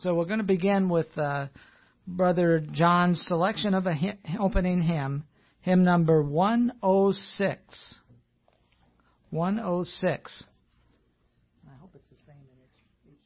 So we're going to begin with Brother John's selection of a opening hymn, hymn number 106. 106. I hope it's the same in each.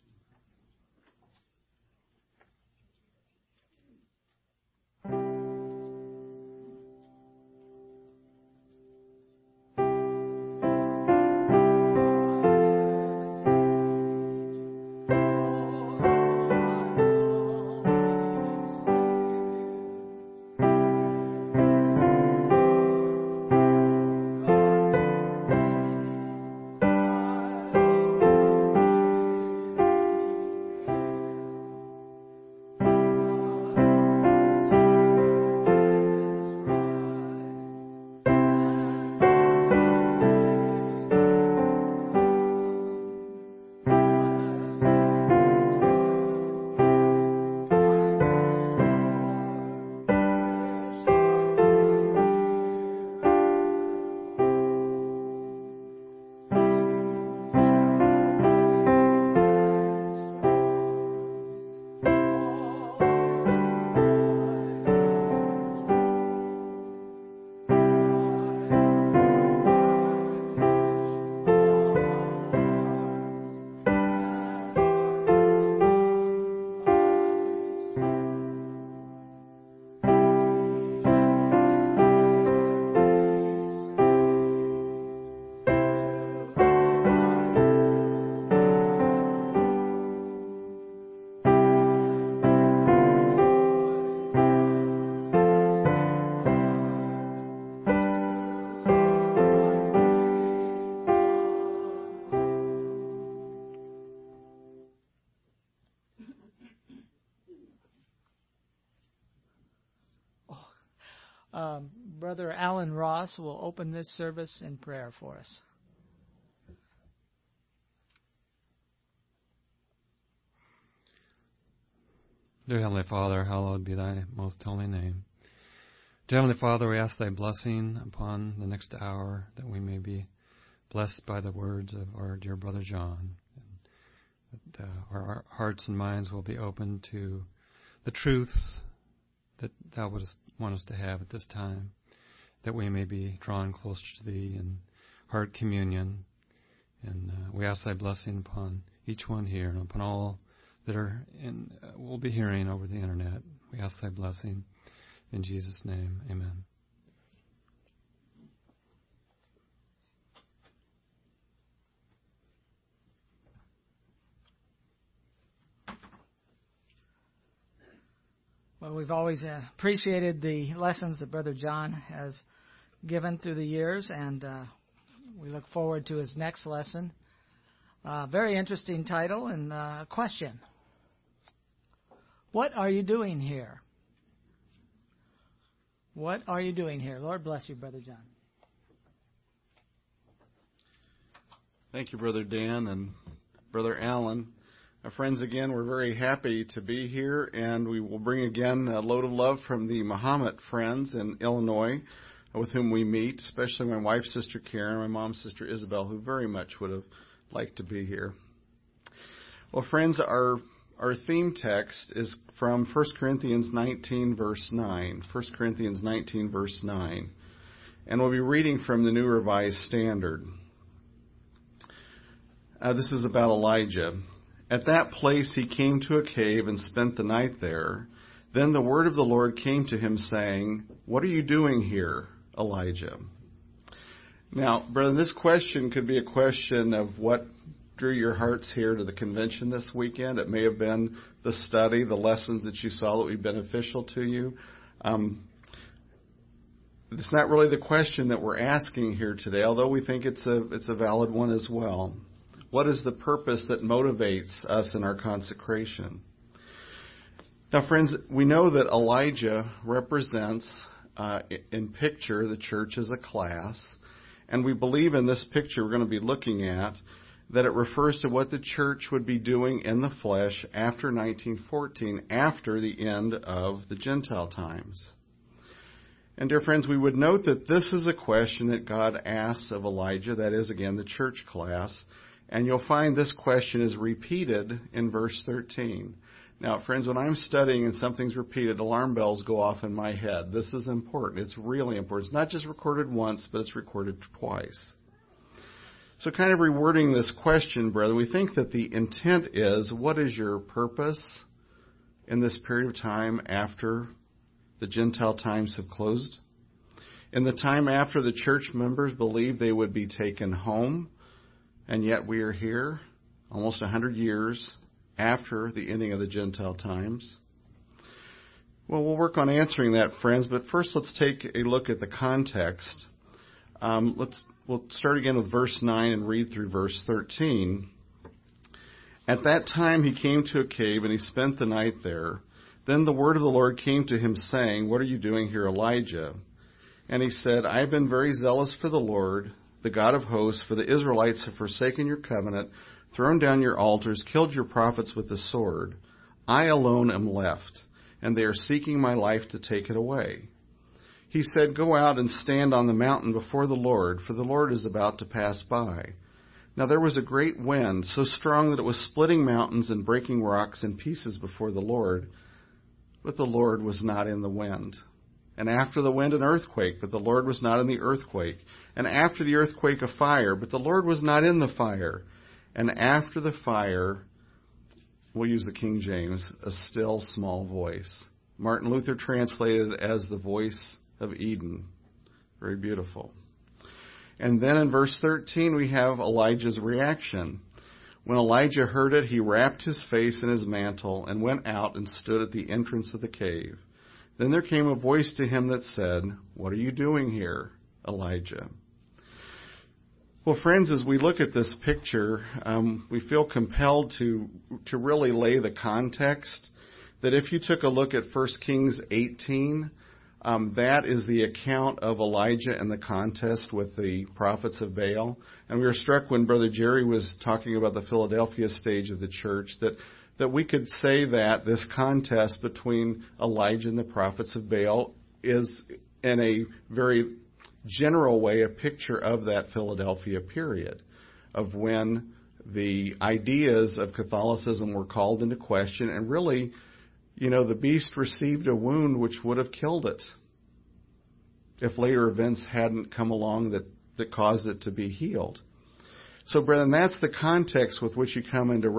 Brother Alan Ross will open this service in prayer for us. Dear Heavenly Father, hallowed be thy most holy name. Dear Heavenly Father, we ask thy blessing upon the next hour, that we may be blessed by the words of our dear Brother John, and that our hearts and minds will be open to the truths that thou wouldst want us to have at this time, that we may be drawn closer to thee in heart communion. And we ask thy blessing upon each one here and upon all that are will be hearing over the internet. We ask thy blessing in Jesus' name. Amen. Well, we've always appreciated the lessons that Brother John has given through the years, and we look forward to his next lesson. Very interesting title and question. What are you doing here? What are you doing here? Lord bless you, Brother John. Thank you, Brother Dan and Brother Alan. Friends, again, we're very happy to be here, and we will bring again a load of love from the Mahomet friends in Illinois with whom we meet, especially my wife's sister Karen, my mom's sister Isabel, who very much would have liked to be here. Well, friends, our theme text is from 1 Corinthians 19, verse 9. 1 Corinthians 19, verse 9. And we'll be reading from the New Revised Standard. This is about Elijah. At that place he came to a cave and spent the night there. Then the word of the Lord came to him, saying, "What are you doing here, Elijah?" Now, brother, this question could be a question of what drew your hearts here to the convention this weekend. It may have been the study, the lessons that you saw that would be beneficial to you. It's not really the question that we're asking here today, although we think it's a valid one as well. What is the purpose that motivates us in our consecration? Now, friends, we know that Elijah represents, in picture, the church as a class. And we believe in this picture we're going to be looking at that it refers to what the church would be doing in the flesh after 1914, after the end of the Gentile times. And dear friends, we would note that this is a question that God asks of Elijah, that is, again, the church class. And you'll find this question is repeated in verse 13. Now, friends, when I'm studying and something's repeated, alarm bells go off in my head. This is important. It's really important. It's not just recorded once, but it's recorded twice. So kind of rewording this question, brother, we think that the intent is, what is your purpose in this period of time after the Gentile times have closed? In the time after the church members believed they would be taken home, and yet we are here almost 100 years after the ending of the Gentile times. Well, we'll work on answering that, friends, but first let's take a look at the context. We'll start again with verse 9 and read through verse 13. At that time he came to a cave and he spent the night there. Then the word of the Lord came to him saying, "What are you doing here, Elijah?" And he said, "I have been very zealous for the Lord, the God of hosts, for the Israelites have forsaken your covenant, thrown down your altars, killed your prophets with the sword. I alone am left, and they are seeking my life to take it away." He said, "Go out and stand on the mountain before the Lord, for the Lord is about to pass by." Now there was a great wind, so strong that it was splitting mountains and breaking rocks in pieces before the Lord. But the Lord was not in the wind. And after the wind, an earthquake, but the Lord was not in the earthquake. And after the earthquake, a fire, but the Lord was not in the fire. And after the fire, we'll use the King James, a still small voice. Martin Luther translated it as the voice of Eden. Very beautiful. And then in verse 13, we have Elijah's reaction. When Elijah heard it, he wrapped his face in his mantle and went out and stood at the entrance of the cave. Then there came a voice to him that said, "What are you doing here, Elijah?" Well, friends, as we look at this picture, we feel compelled to really lay the context that if you took a look at 1 Kings 18, that is the account of Elijah and the contest with the prophets of Baal. And we were struck when Brother Jerry was talking about the Philadelphia stage of the church that we could say that this contest between Elijah and the prophets of Baal is, in a very general way, a picture of that Philadelphia period, of when the ideas of Catholicism were called into question, and really, the beast received a wound which would have killed it if later events hadn't come along that caused it to be healed. So, brethren, that's the context with which you come into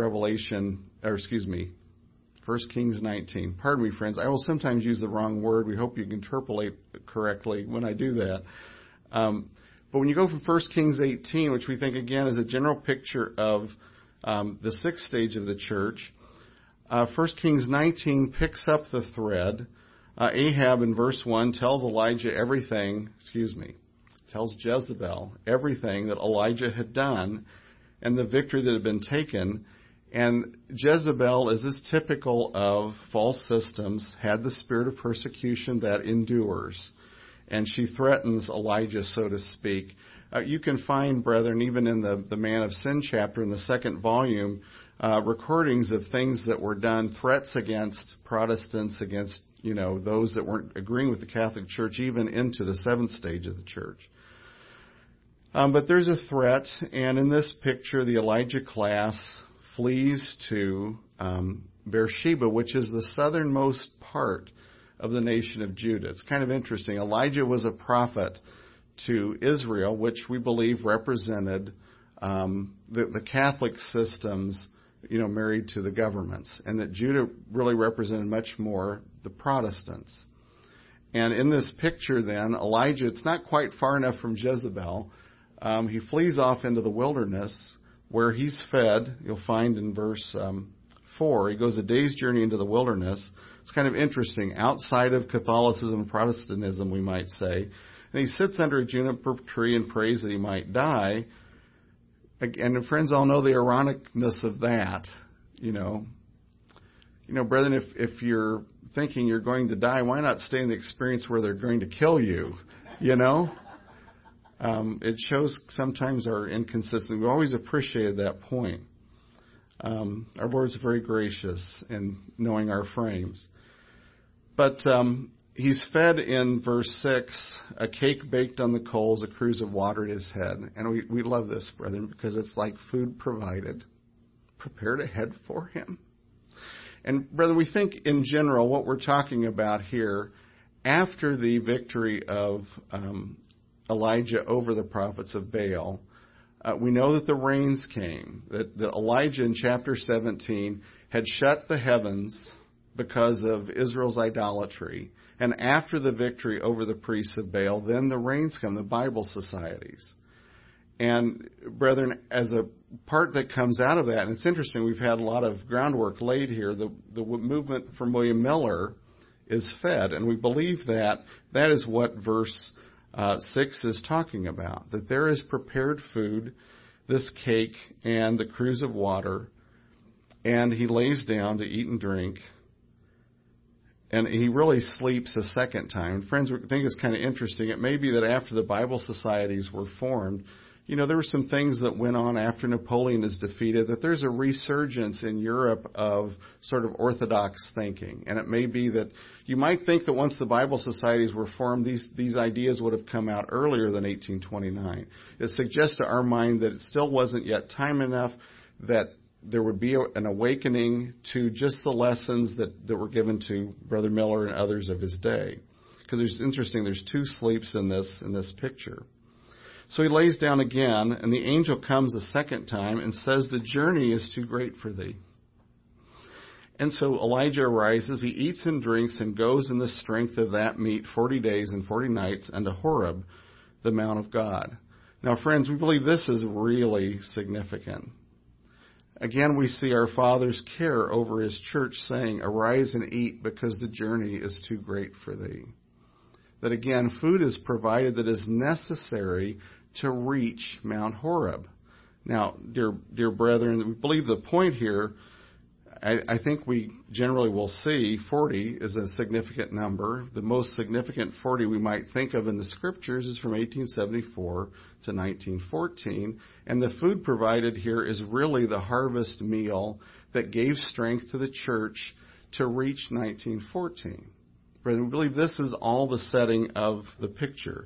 1 Kings 19. Pardon me, friends. I will sometimes use the wrong word. We hope you can interpolate correctly when I do that. But when you go from 1 Kings 18, which we think, again, is a general picture of the sixth stage of the church, 1 Kings 19 picks up the thread. Ahab in verse 1 tells Jezebel everything that Elijah had done and the victory that had been taken. And Jezebel, as is typical of false systems, had the spirit of persecution that endures. And she threatens Elijah, so to speak. You can find, brethren, even in the Man of Sin chapter in the second volume, recordings of things that were done, threats against Protestants, against, those that weren't agreeing with the Catholic Church, even into the seventh stage of the church. But there's a threat, and in this picture, the Elijah class flees to Beersheba, which is the southernmost part of the nation of Judah. It's kind of interesting. Elijah was a prophet to Israel, which we believe represented the Catholic systems, married to the governments, and that Judah really represented much more the Protestants. And in this picture then, Elijah, it's not quite far enough from Jezebel. He flees off into the wilderness where he's fed. You'll find in verse 4, he goes a day's journey into the wilderness. It's kind of interesting. Outside of Catholicism and Protestantism, we might say. And he sits under a juniper tree and prays that he might die. And friends all know the ironicness of that, brethren, if you're thinking you're going to die, why not stay in the experience where they're going to kill you, It shows sometimes our inconsistency. We always appreciated that point. Our Lord's very gracious in knowing our frames. But he's fed in verse 6, a cake baked on the coals, a cruse of water at his head. And we love this, brethren, because it's like food provided, prepared ahead for him. And brethren, we think in general what we're talking about here, after the victory of Elijah over the prophets of Baal, we know that the rains came, that Elijah in chapter 17 had shut the heavens because of Israel's idolatry. And after the victory over the priests of Baal, then the rains come, the Bible societies. And brethren, as a part that comes out of that, and it's interesting, we've had a lot of groundwork laid here, the movement from William Miller is fed, and we believe that is what verse 6 is talking about, that there is prepared food, this cake and the cruse of water, and he lays down to eat and drink, and he really sleeps a second time. Friends, we think it's kind of interesting. It may be that after the Bible societies were formed, there were some things that went on after Napoleon is defeated, that there's a resurgence in Europe of sort of orthodox thinking. And it may be that you might think that once the Bible societies were formed, these ideas would have come out earlier than 1829. It suggests to our mind that it still wasn't yet time enough that there would be an awakening to just the lessons that were given to Brother Miller and others of his day. Because there's two sleeps in this picture. So he lays down again, and the angel comes a second time and says, the journey is too great for thee. And so Elijah arises, he eats and drinks and goes in the strength of that meat 40 days and 40 nights unto Horeb, the Mount of God. Now, friends, we believe this is really significant. Again, we see our Father's care over his church saying, arise and eat because the journey is too great for thee. That again, food is provided that is necessary to reach Mount Horeb. Now, dear brethren, we believe the point here, I think we generally will see 40 is a significant number. The most significant 40 we might think of in the scriptures is from 1874 to 1914. And the food provided here is really the harvest meal that gave strength to the church to reach 1914. Brethren, we believe this is all the setting of the picture.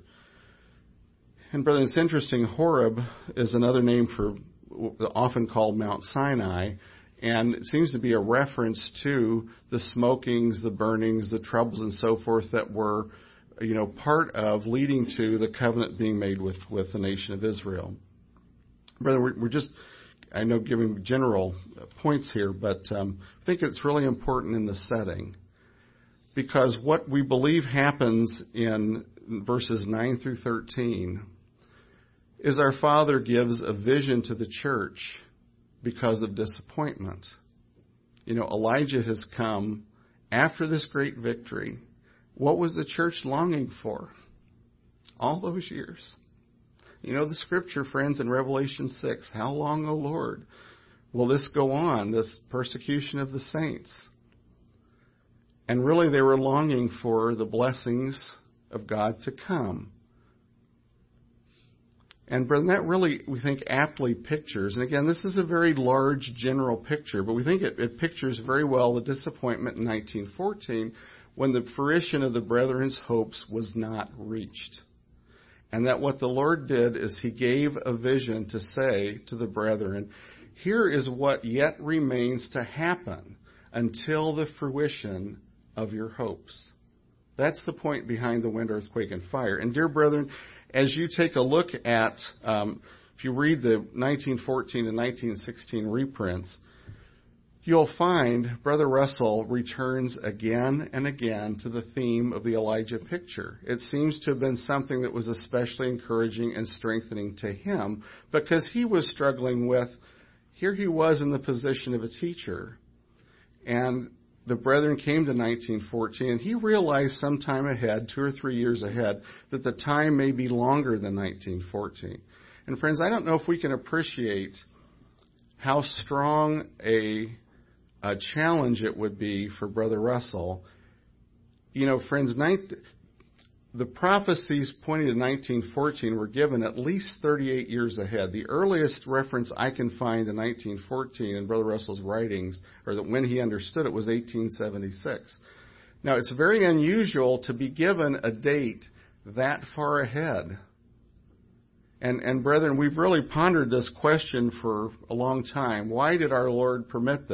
And brethren, it's interesting, Horeb is another name for often called Mount Sinai, and it seems to be a reference to the smokings, the burnings, the troubles and so forth that were, part of leading to the covenant being made with the nation of Israel. Brethren, we're just, I know, giving general points here, but I think it's really important in the setting. Because what we believe happens in verses 9 through 13 is our Father gives a vision to the church because of disappointment. Elijah has come after this great victory. What was the church longing for? All those years. The scripture, friends, in Revelation 6, how long, O Lord, will this go on, this persecution of the saints? And really they were longing for the blessings of God to come. And brethren, that really, we think, aptly pictures, and again, this is a very large general picture, but we think it pictures very well the disappointment in 1914 when the fruition of the brethren's hopes was not reached. And that what the Lord did is he gave a vision to say to the brethren, here is what yet remains to happen until the fruition of your hopes. That's the point behind the wind, earthquake, and fire. And dear brethren, as you take a look at, if you read the 1914 and 1916 reprints, you'll find Brother Russell returns again and again to the theme of the Elijah picture. It seems to have been something that was especially encouraging and strengthening to him because he was struggling with, here he was in the position of a teacher, and the brethren came to 1914, and he realized sometime ahead, 2 or 3 years ahead, that the time may be longer than 1914. And friends, I don't know if we can appreciate how strong a challenge it would be for Brother Russell. Friends, the prophecies pointing to 1914 were given at least 38 years ahead. The earliest reference I can find in 1914 in Brother Russell's writings, or that when he understood it, was 1876. Now, it's very unusual to be given a date that far ahead. And brethren, we've really pondered this question for a long time. Why did our Lord permit this?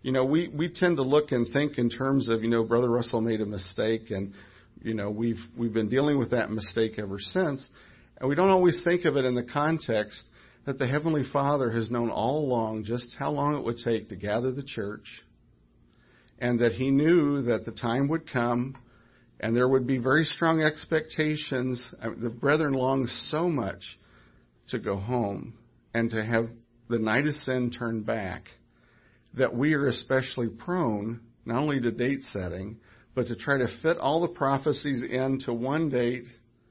We tend to look and think in terms of, Brother Russell made a mistake, and, we've been dealing with that mistake ever since. And we don't always think of it in the context that the Heavenly Father has known all along just how long it would take to gather the church, and that He knew that the time would come and there would be very strong expectations. The brethren long so much to go home and to have the night of sin turned back that we are especially prone not only to date setting, but to try to fit all the prophecies into one date.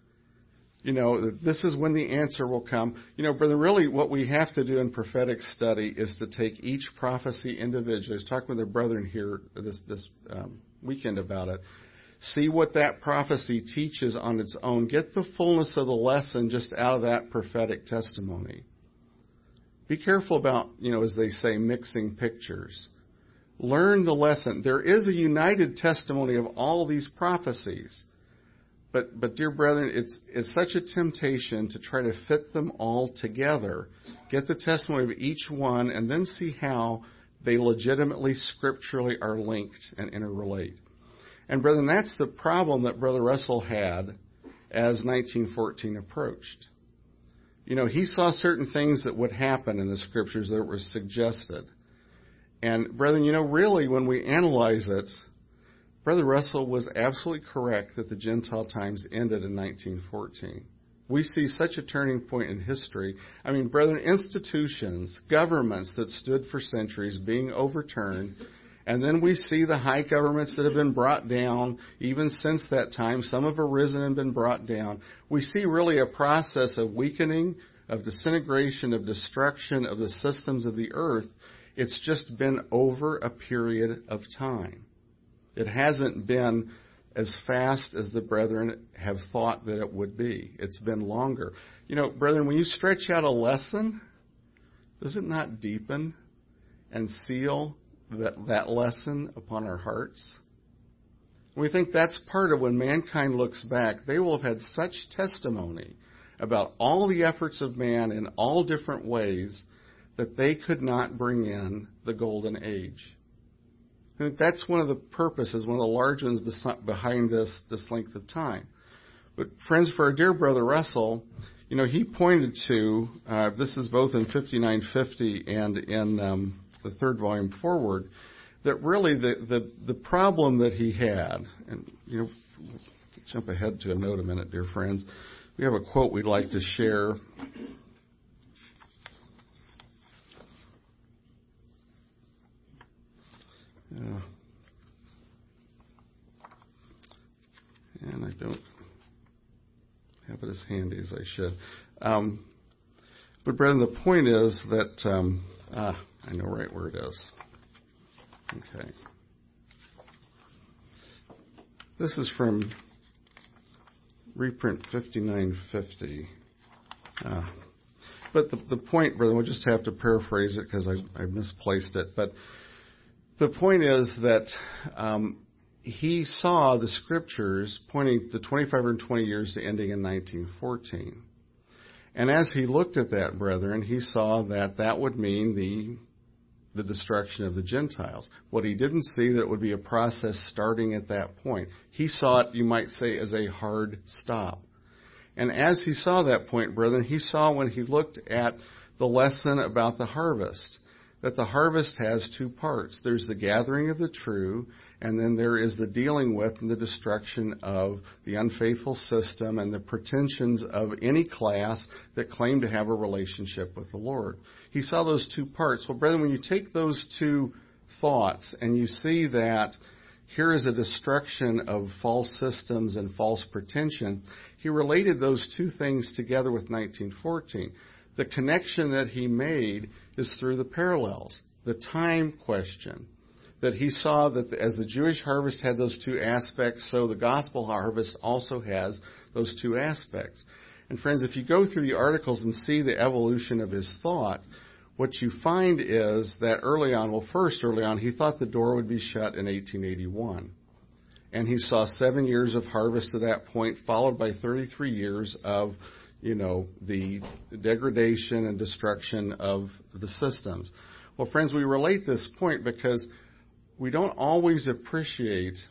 This is when the answer will come. Brother, really what we have to do in prophetic study is to take each prophecy individually. I was talking with the brethren here this weekend about it. See what that prophecy teaches on its own. Get the fullness of the lesson just out of that prophetic testimony. Be careful about, as they say, mixing pictures. Learn the lesson. There is a united testimony of all these prophecies. But dear brethren, it's such a temptation to try to fit them all together. Get the testimony of each one and then see how they legitimately scripturally are linked and interrelate. And brethren, that's the problem that Brother Russell had as 1914 approached. He saw certain things that would happen in the scriptures that were suggested. And brethren, really when we analyze it, Brother Russell was absolutely correct that the Gentile times ended in 1914. We see such a turning point in history. Brethren, institutions, governments that stood for centuries being overturned, and then we see the high governments that have been brought down even since that time. Some have arisen and been brought down. We see really a process of weakening, of disintegration, of destruction of the systems of the earth. It's just been over a period of time. It hasn't been as fast as the brethren have thought that it would be. It's been longer. Brethren, when you stretch out a lesson, does it not deepen and seal that lesson upon our hearts? We think that's part of when mankind looks back. They will have had such testimony about all the efforts of man in all different ways that they could not bring in the golden age. I think that's one of the purposes, one of the large ones behind this length of time. But friends, for our dear Brother Russell, he pointed to, this is both in 5950 and in the third volume forward, that really the problem that he had, and jump ahead to a note a minute, dear friends. We have a quote we'd like to share. And I don't have it as handy as I should. But brethren, the point is that, I know right where it is. Okay. This is from reprint 5950. But the point, brethren, we'll just have to paraphrase it because I misplaced it. But the point is that he saw the scriptures pointing to 2,520 years to ending in 1914. And as he looked at that, brethren, he saw that would mean the destruction of the Gentiles. What he didn't see, that it would be a process starting at that point. He saw it, you might say, as a hard stop. And as he saw that point, brethren, he saw when he looked at the lesson about the harvest, that the harvest has two parts. There's the gathering of the true, and then there is the dealing with and the destruction of the unfaithful system and the pretensions of any class that claim to have a relationship with the Lord. He saw those two parts. Well, brethren, when you take those two thoughts and you see that here is a destruction of false systems and false pretension, he related those two things together with 1914. The connection that he made is through the parallels, the time question, that he saw that as the Jewish harvest had those two aspects, so the gospel harvest also has those two aspects. And friends, if you go through the articles and see the evolution of his thought, what you find is that early on, he thought the door would be shut in 1881. And he saw 7 years of harvest to that point, followed by 33 years of the degradation and destruction of the systems. Well, friends, we relate this point because we don't always appreciate,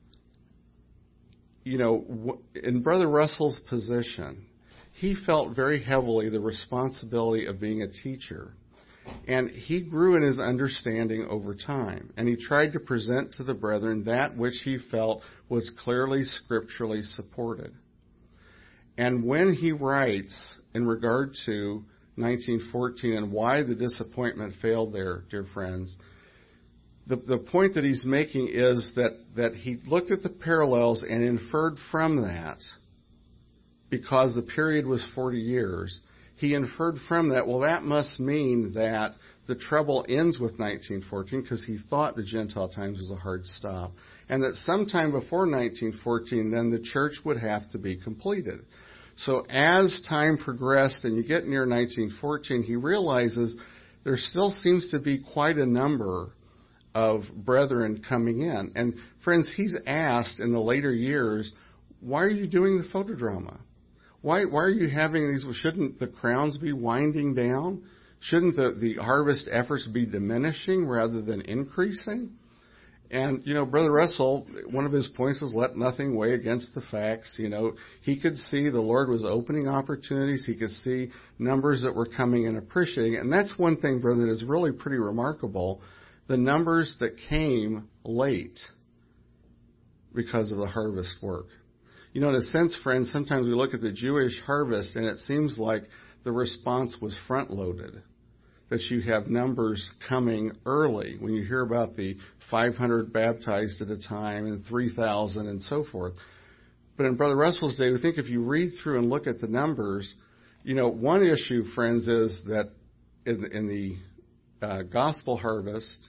in Brother Russell's position, he felt very heavily the responsibility of being a teacher. And he grew in his understanding over time. And he tried to present to the brethren that which he felt was clearly scripturally supported. And when he writes in regard to 1914 and why the disappointment failed there, dear friends, the point that he's making is that he looked at the parallels and inferred from that, because the period was 40 years, he inferred from that, well, that must mean that the trouble ends with 1914, because he thought the Gentile times was a hard stop, and that sometime before 1914, then the church would have to be completed. So as time progressed and you get near 1914, he realizes there still seems to be quite a number of brethren coming in. And friends, he's asked in the later years, why are you doing the photodrama? Why are you having these? Shouldn't the crowns be winding down? Shouldn't the harvest efforts be diminishing rather than increasing? And, Brother Russell, one of his points was let nothing weigh against the facts. He could see the Lord was opening opportunities. He could see numbers that were coming and appreciating. And that's one thing, brother, that is really pretty remarkable. The numbers that came late because of the harvest work. In a sense, friends, sometimes we look at the Jewish harvest and it seems like the response was front-loaded, that you have numbers coming early when you hear about the 500 baptized at a time and 3,000 and so forth. But in Brother Russell's day, we think if you read through and look at the numbers, one issue, friends, is that in the gospel harvest,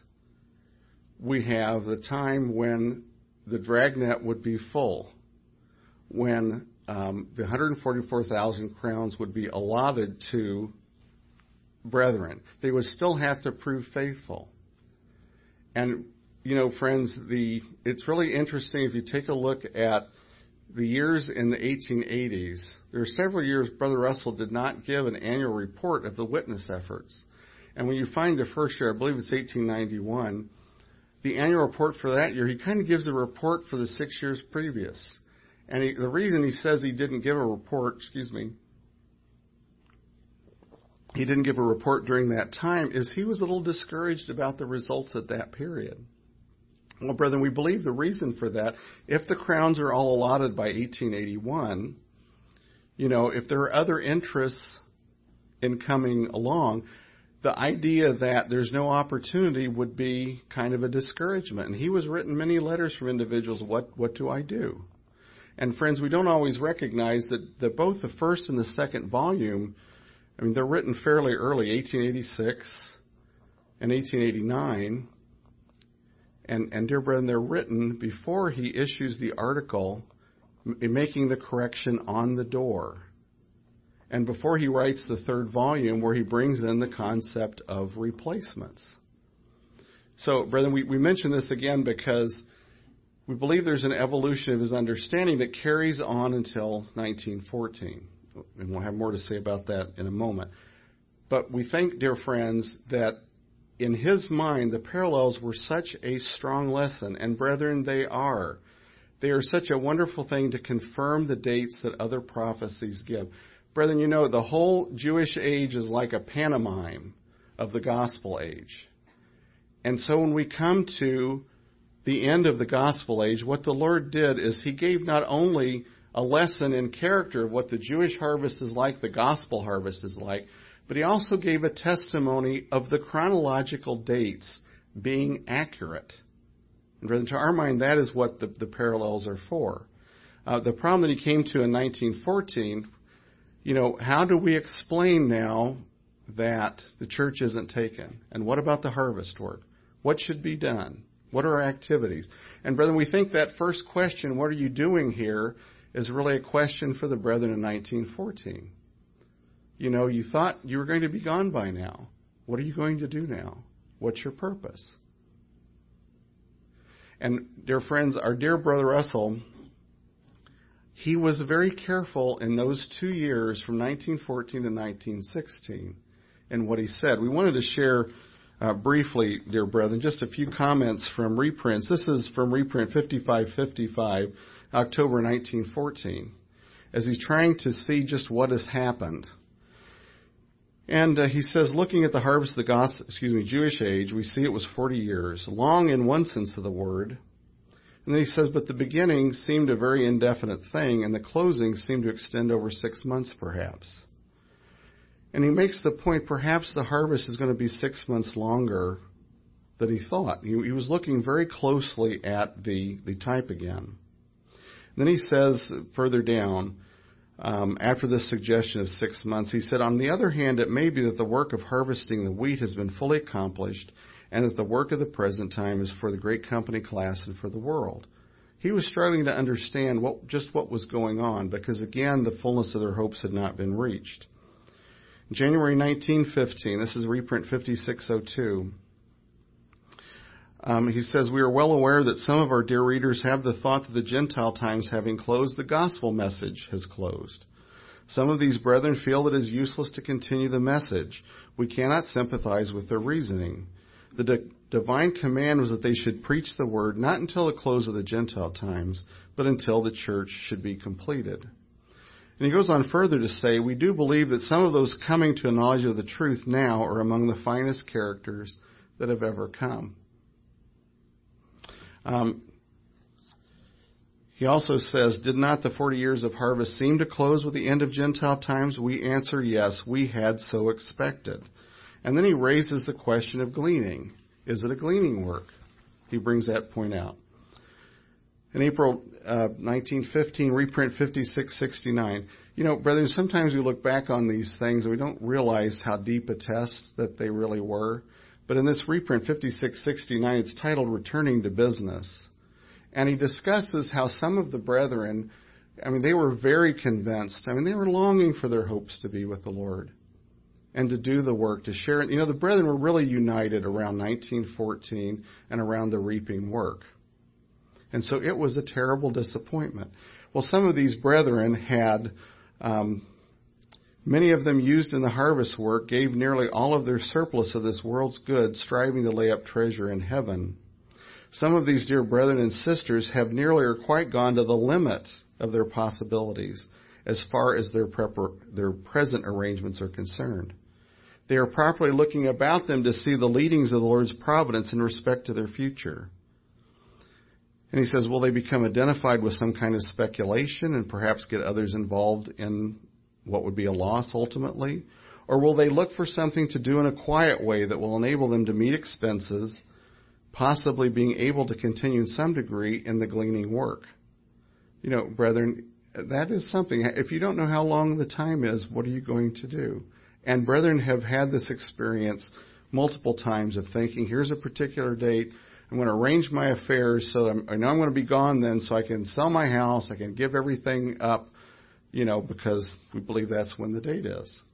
we have the time when the dragnet would be full, when the 144,000 crowns would be allotted to brethren. They would still have to prove faithful. And, friends, it's really interesting if you take a look at the years in the 1880s. There are several years Brother Russell did not give an annual report of the witness efforts. And when you find the first year, I believe it's 1891, the annual report for that year, he kind of gives a report for the 6 years previous. And the reason he says he didn't give a report, he didn't give a report during that time is he was a little discouraged about the results at that period. Well, brethren, we believe the reason for that, if the crowns are all allotted by 1881, if there are other interests in coming along, the idea that there's no opportunity would be kind of a discouragement. And he was written many letters from individuals, what do I do? And friends, we don't always recognize that both the first and the second volume, they're written fairly early, 1886 and 1889. And dear brethren, they're written before he issues the article making the correction on the door. And before he writes the third volume where he brings in the concept of replacements. So, brethren, we mention this again because we believe there's an evolution of his understanding that carries on until 1914. And we'll have more to say about that in a moment. But we think, dear friends, that in his mind, the parallels were such a strong lesson. And brethren, they are. They are such a wonderful thing to confirm the dates that other prophecies give. Brethren, the whole Jewish age is like a pantomime of the gospel age. And so when we come to the end of the gospel age, what the Lord did is he gave not only a lesson in character of what the Jewish harvest is like, the gospel harvest is like, but he also gave a testimony of the chronological dates being accurate. And brethren, to our mind, that is what the parallels are for. The problem that he came to in 1914, how do we explain now that the church isn't taken? And what about the harvest work? What should be done? What are our activities? And brethren, we think that first question, what are you doing here, is really a question for the brethren in 1914. You thought you were going to be gone by now. What are you going to do now? What's your purpose? And dear friends, our dear Brother Russell, he was very careful in those 2 years from 1914 to 1916 in what he said. We wanted to share briefly, dear brethren, just a few comments from reprints. This is from reprint 5555, October 1914, as he's trying to see just what has happened. And he says, looking at the harvest of the Jewish age, we see it was 40 years, long in one sense of the word. And then he says, but the beginning seemed a very indefinite thing, and the closing seemed to extend over 6 months perhaps. And he makes the point, perhaps the harvest is going to be 6 months longer than he thought. He was looking very closely at the type again. And then he says further down, after this suggestion of 6 months, he said, on the other hand, it may be that the work of harvesting the wheat has been fully accomplished, and that the work of the present time is for the great company class and for the world. He was struggling to understand what was going on, because again, the fullness of their hopes had not been reached. January 1915, this is reprint 5602. He says, we are well aware that some of our dear readers have the thought that the Gentile times having closed, the gospel message has closed. Some of these brethren feel that it is useless to continue the message. We cannot sympathize with their reasoning. The divine command was that they should preach the word not until the close of the Gentile times, but until the church should be completed. And he goes on further to say, we do believe that some of those coming to a knowledge of the truth now are among the finest characters that have ever come. He also says, did not the 40 years of harvest seem to close with the end of Gentile times? We answer, yes, we had so expected. And then he raises the question of gleaning. Is it a gleaning work? He brings that point out. In April 1915, reprint 5669. You know, brethren, sometimes we look back on these things and we don't realize how deep a test that they really were. But in this reprint 5669, it's titled Returning to Business. And he discusses how some of the brethren, they were very convinced. They were longing for their hopes to be with the Lord and to do the work, to share it. You know, the brethren were really united around 1914 and around the reaping work. And so it was a terrible disappointment. Well, some of these brethren had, many of them used in the harvest work, gave nearly all of their surplus of this world's goods, striving to lay up treasure in heaven. Some of these dear brethren and sisters have nearly or quite gone to the limit of their possibilities as far as their present arrangements are concerned. They are properly looking about them to see the leadings of the Lord's providence in respect to their future. And he says, will they become identified with some kind of speculation and perhaps get others involved in what would be a loss ultimately? Or will they look for something to do in a quiet way that will enable them to meet expenses, possibly being able to continue in some degree in the gleaning work? You know, brethren, that is something. If you don't know how long the time is, what are you going to do? And brethren have had this experience multiple times of thinking, here's a particular date, I'm going to arrange my affairs so I know I'm going to be gone then, so I can sell my house, I can give everything up, because we believe that's when the date is.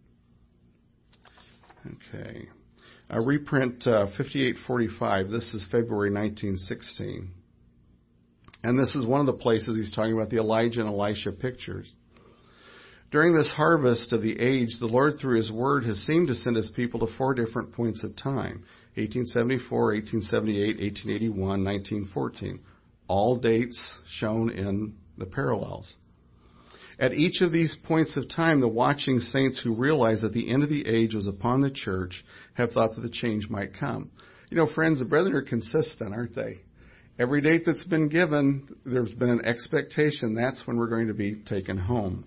Okay. Reprint 5845. This is February 1916. And this is one of the places he's talking about the Elijah and Elisha pictures. During this harvest of the age, the Lord, through His Word, has seemed to send His people to 4 different points of time. 1874, 1878, 1881, 1914. All dates shown in the parallels. At each of these points of time, the watching saints who realized that the end of the age was upon the church have thought that the change might come. You know, friends, the brethren are consistent, aren't they? Every date that's been given, there's been an expectation that's when we're going to be taken home.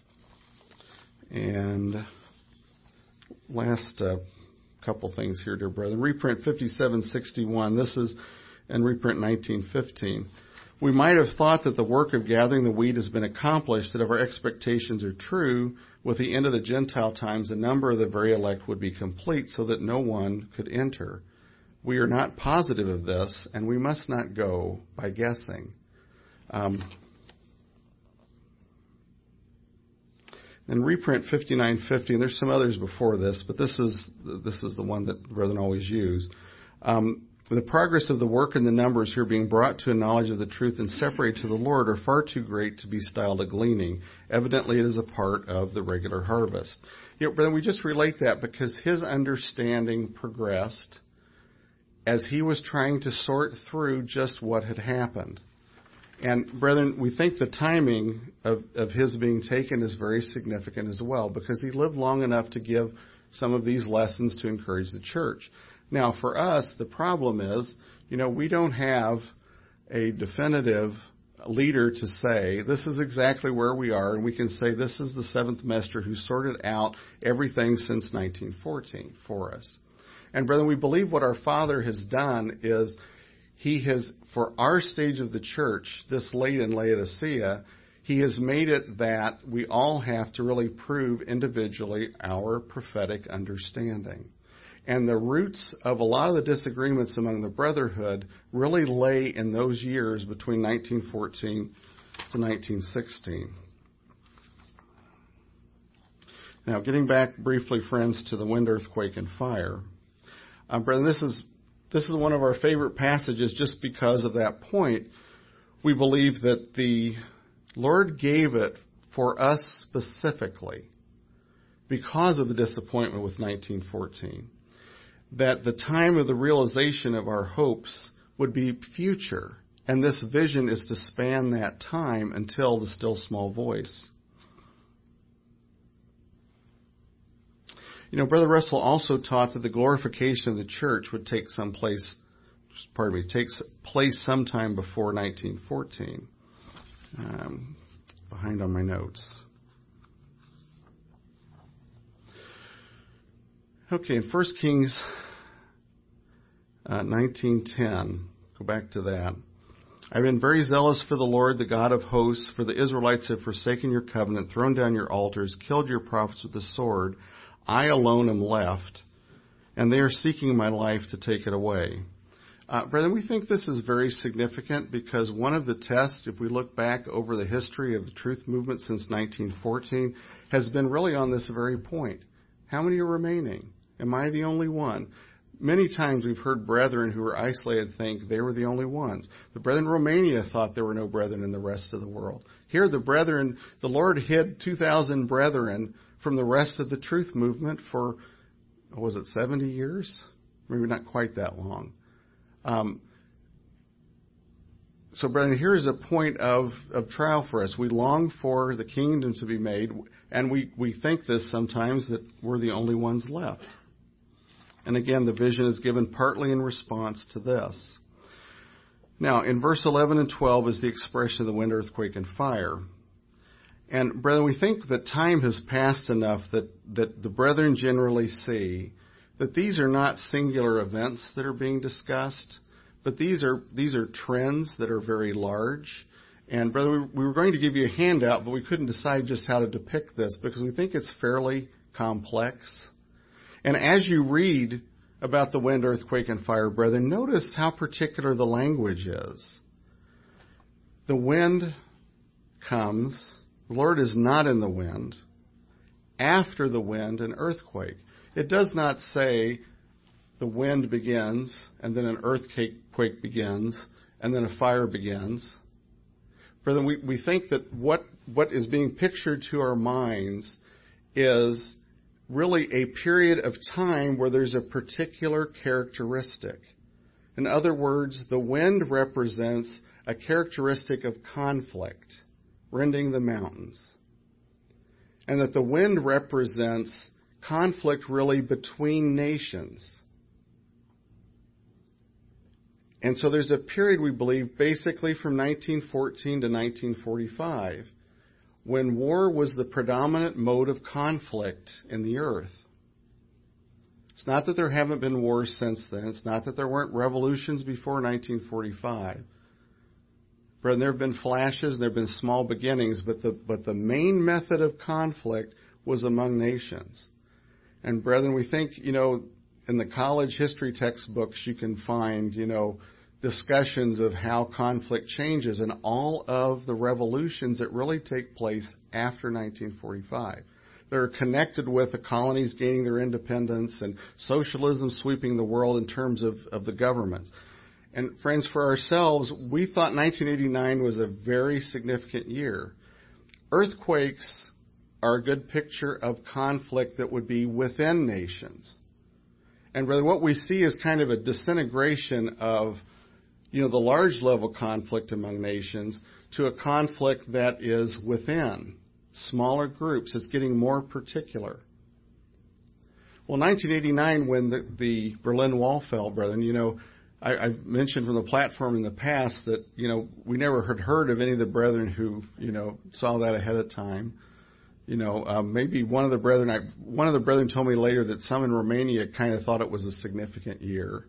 And last couple things here, dear brethren. Reprint 5761. This is in reprint 1915. We might have thought that the work of gathering the wheat has been accomplished, that if our expectations are true, with the end of the Gentile times, the number of the very elect would be complete so that no one could enter. We are not positive of this, and we must not go by guessing. In reprint 5950, and there's some others before this, but this is the one that brethren always use. The progress of the work and the numbers here being brought to a knowledge of the truth and separated to the Lord are far too great to be styled a gleaning. Evidently, it is a part of the regular harvest. Brethren, we just relate that because his understanding progressed as he was trying to sort through just what had happened. And brethren, we think the timing of his being taken is very significant as well, because he lived long enough to give some of these lessons to encourage the church. Now, for us, the problem is, we don't have a definitive leader to say, this is exactly where we are, and we can say this is the seventh master who sorted out everything since 1914 for us. And brethren, we believe what our Father has done is he has, for our stage of the church, this late in Laodicea, he has made it that we all have to really prove individually our prophetic understanding. And the roots of a lot of the disagreements among the brotherhood really lay in those years between 1914 to 1916. Now, getting back briefly, friends, to the wind, earthquake, and fire. Brethren, this is one of our favorite passages just because of that point. We believe that the Lord gave it for us specifically because of the disappointment with 1914. That the time of the realization of our hopes would be future. And this vision is to span that time until the still small voice. Brother Russell also taught that the glorification of the church would takes place sometime before 1914. Behind on my notes. Okay, in 1 Kings 19:10, go back to that. I've been very zealous for the Lord, the God of hosts, for the Israelites have forsaken your covenant, thrown down your altars, killed your prophets with the sword. I alone am left, and they are seeking my life to take it away. Brethren, we think this is very significant because one of the tests, if we look back over the history of the truth movement since 1914, has been really on this very point. How many are remaining? Am I the only one? Many times we've heard brethren who were isolated think they were the only ones. The brethren in Romania thought there were no brethren in the rest of the world. Here the Lord hid 2,000 brethren from the rest of the truth movement for, 70 years? Maybe not quite that long. So brethren, here's a point of trial for us. We long for the kingdom to be made, and we think this sometimes that we're the only ones left. And again, the vision is given partly in response to this. Now, in verse 11 and 12 is the expression of the wind, earthquake, and fire. And brethren, we think that time has passed enough that the brethren generally see that these are not singular events that are being discussed, but these are trends that are very large. And brethren, we were going to give you a handout, but we couldn't decide just how to depict this because we think it's fairly complex. And as you read about the wind, earthquake, and fire, brethren, notice how particular the language is. The wind comes. The Lord is not in the wind. After the wind, an earthquake. It does not say the wind begins, and then an earthquake begins, and then a fire begins. Brethren, we think that what is being pictured to our minds is really a period of time where there's a particular characteristic. In other words, the wind represents a characteristic of conflict, rending the mountains. And that the wind represents conflict really between nations. And so there's a period, we believe, basically from 1914 to 1945, when war was the predominant mode of conflict in the earth. It's not that there haven't been wars since then. It's not that there weren't revolutions before 1945. Brethren, there have been flashes and there have been small beginnings, but the main method of conflict was among nations. And brethren, we think, in the college history textbooks you can find, discussions of how conflict changes and all of the revolutions that really take place after 1945. They're connected with the colonies gaining their independence and socialism sweeping the world in terms of the governments. And friends, for ourselves, we thought 1989 was a very significant year. Earthquakes are a good picture of conflict that would be within nations. And brother, what we see is kind of a disintegration of, the large level conflict among nations to a conflict that is within smaller groups. It's getting more particular. Well, 1989, when the Berlin Wall fell, brethren, I've mentioned from the platform in the past that, we never had heard of any of the brethren who, saw that ahead of time. Maybe one of the brethren told me later that some in Romania kind of thought it was a significant year.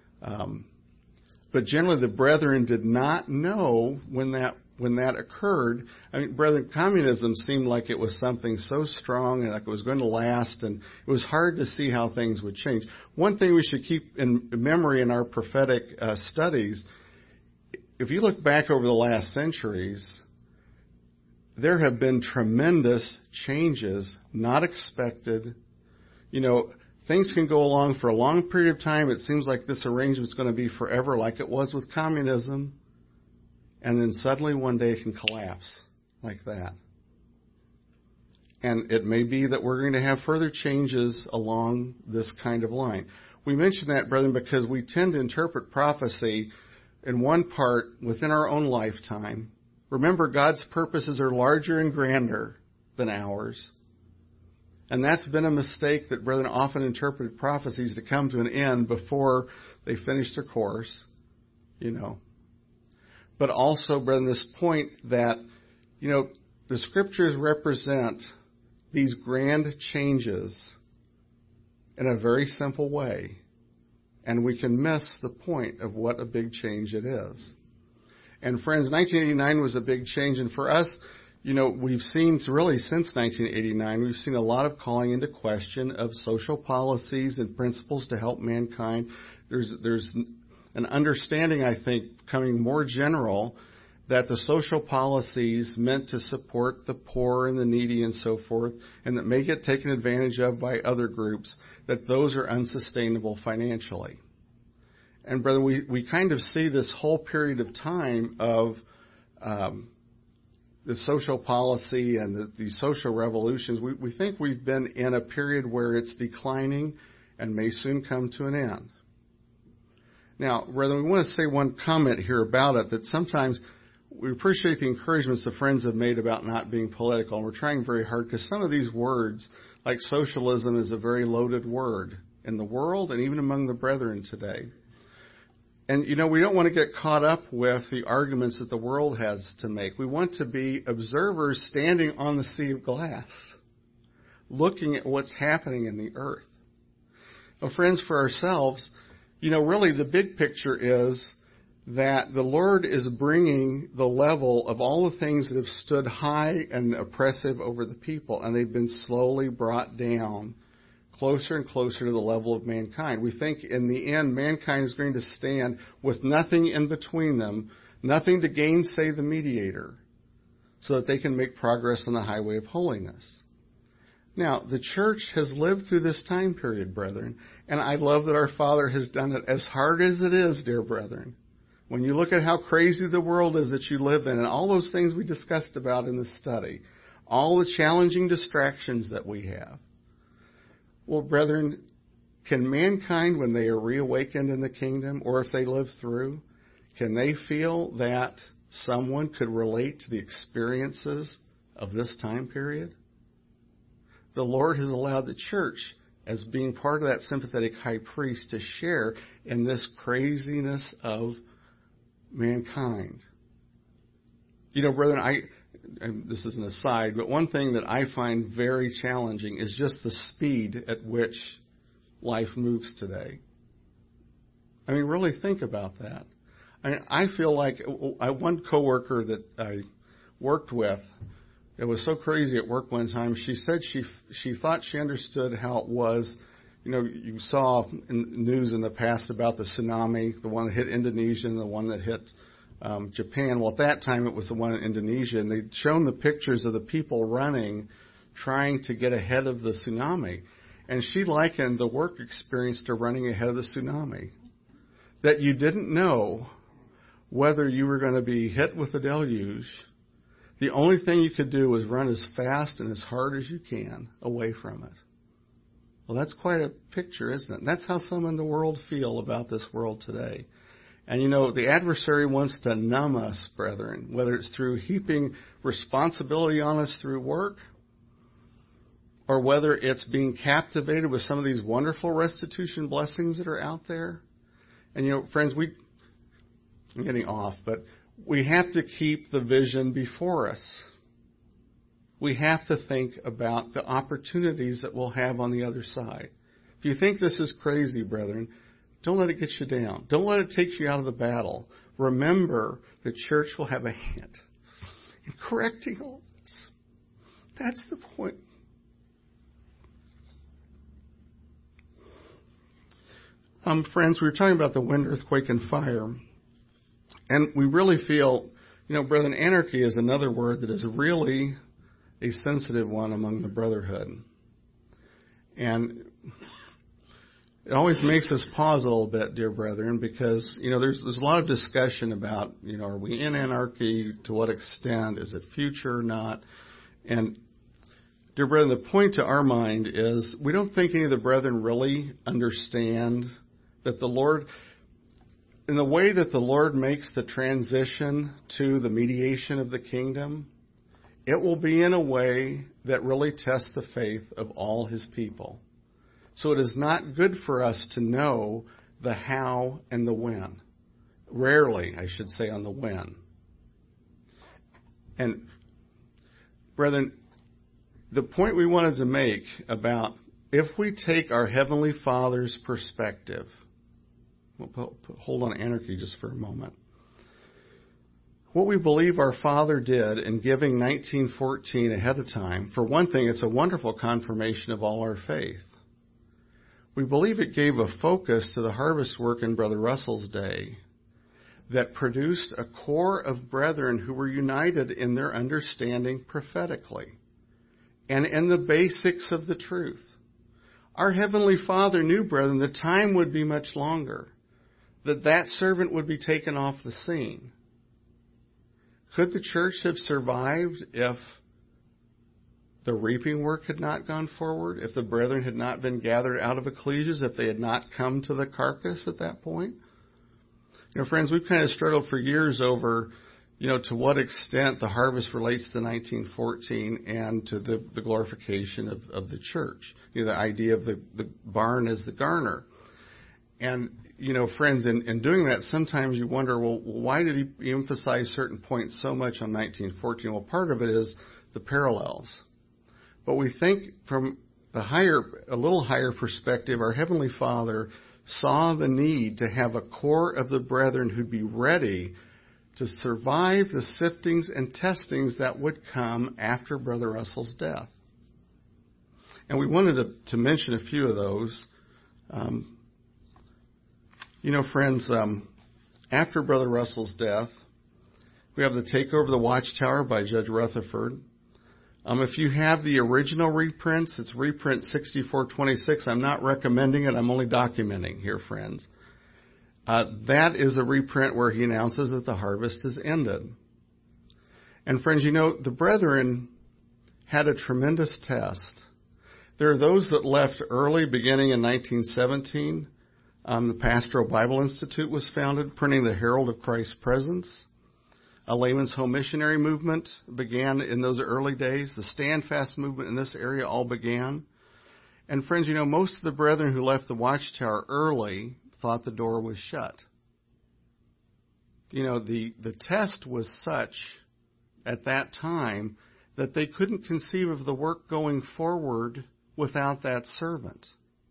But generally the brethren did not know when that occurred. I mean, brethren, communism seemed like it was something so strong and like it was going to last, and it was hard to see how things would change. One thing we should keep in memory in our prophetic studies, if you look back over the last centuries, there have been tremendous changes, not expected. Things can go along for a long period of time. It seems like this arrangement's going to be forever, like it was with communism. And then suddenly one day it can collapse like that. And it may be that we're going to have further changes along this kind of line. We mention that, brethren, because we tend to interpret prophecy in one part within our own lifetime. Remember, God's purposes are larger and grander than ours. And that's been a mistake that brethren often interpreted prophecies to come to an end before they finish their course, But also, brethren, this point that, the scriptures represent these grand changes in a very simple way. And we can miss the point of what a big change it is. And friends, 1989 was a big change. And for us, we've seen really since 1989, we've seen a lot of calling into question of social policies and principles to help mankind. There's an understanding, I think, becoming more general that the social policies meant to support the poor and the needy and so forth, and that may get taken advantage of by other groups, that those are unsustainable financially. And brother, we kind of see this whole period of time of the social policy and the social revolutions. We think we've been in a period where it's declining and may soon come to an end. Now, brethren, we want to say one comment here about it, that sometimes we appreciate the encouragements the friends have made about not being political, and we're trying very hard because some of these words, like socialism, is a very loaded word in the world and even among the brethren today. And, we don't want to get caught up with the arguments that the world has to make. We want to be observers standing on the sea of glass, looking at what's happening in the earth. Well, friends, for ourselves, really the big picture is that the Lord is bringing the level of all the things that have stood high and oppressive over the people, and they've been slowly brought down closer and closer to the level of mankind. We think in the end, mankind is going to stand with nothing in between them, nothing to gainsay the mediator, so that they can make progress on the highway of holiness. Now, the church has lived through this time period, brethren, and I love that our Father has done it as hard as it is, dear brethren. When you look at how crazy the world is that you live in, and all those things we discussed about in the study, all the challenging distractions that we have, well, brethren, can mankind, when they are reawakened in the kingdom, or if they live through, can they feel that someone could relate to the experiences of this time period? The Lord has allowed the church, as being part of that sympathetic high priest, to share in this craziness of mankind. Brethren, this is an aside, but one thing that I find very challenging is just the speed at which life moves today. Really think about that. I feel like one coworker that I worked with, it was so crazy at work one time. She said she thought she understood how it was. You saw in news in the past about the tsunami, the one that hit Indonesia and the one that hit Japan. Well, at that time it was the one in Indonesia, and they'd shown the pictures of the people running, trying to get ahead of the tsunami. And she likened the work experience to running ahead of the tsunami. That you didn't know whether you were going to be hit with the deluge, the only thing you could do was run as fast and as hard as you can away from it. Well, that's quite a picture, isn't it? That's how some in the world feel about this world today. And the adversary wants to numb us, brethren, whether it's through heaping responsibility on us through work, or whether it's being captivated with some of these wonderful restitution blessings that are out there. And friends, I'm getting off, but we have to keep the vision before us. We have to think about the opportunities that we'll have on the other side. If you think this is crazy, brethren, don't let it get you down. Don't let it take you out of the battle. Remember, the church will have a hand in correcting all this. That's the point. Friends, we were talking about the wind, earthquake, and fire. And we really feel, brethren, anarchy is another word that is really a sensitive one among the brotherhood. And it always makes us pause a little bit, dear brethren, because, there's a lot of discussion about, are we in anarchy? To what extent? Is it future or not? And, dear brethren, the point to our mind is we don't think any of the brethren really understand that the Lord, in the way that the Lord makes the transition to the mediation of the kingdom, it will be in a way that really tests the faith of all his people. So it is not good for us to know the how and the when. Rarely, I should say, on the when. And, brethren, the point we wanted to make about if we take our Heavenly Father's perspective, we'll hold on anarchy just for a moment. What we believe our Father did in giving 1914 ahead of time, for one thing, it's a wonderful confirmation of all our faith. We believe it gave a focus to the harvest work in Brother Russell's day that produced a core of brethren who were united in their understanding prophetically and in the basics of the truth. Our Heavenly Father knew, brethren, the time would be much longer, that servant would be taken off the scene. Could the church have survived if the reaping work had not gone forward, if the brethren had not been gathered out of ecclesias, if they had not come to the carcass at that point? Friends, we've kind of struggled for years over, to what extent the harvest relates to 1914 and to the glorification of the church. The idea of the barn as the garner. And, friends, in doing that, sometimes you wonder, well, why did he emphasize certain points so much on 1914? Well, part of it is the parallels. But we think from a little higher perspective, our Heavenly Father saw the need to have a core of the brethren who'd be ready to survive the siftings and testings that would come after Brother Russell's death. And we wanted to mention a few of those. Friends, after Brother Russell's death, we have the takeover of the Watchtower by Judge Rutherford. If you have the original reprints, it's reprint 6426. I'm not recommending it. I'm only documenting here, friends. That is a reprint where he announces that the harvest has ended. And friends, the brethren had a tremendous test. There are those that left early, beginning in 1917. The Pastoral Bible Institute was founded, printing the Herald of Christ's Presence. A Layman's Home Missionary movement began in those early days. The Stand Fast movement in this area all began. And friends, most of the brethren who left the Watchtower early thought the door was shut. The test was such at that time that they couldn't conceive of the work going forward without that servant.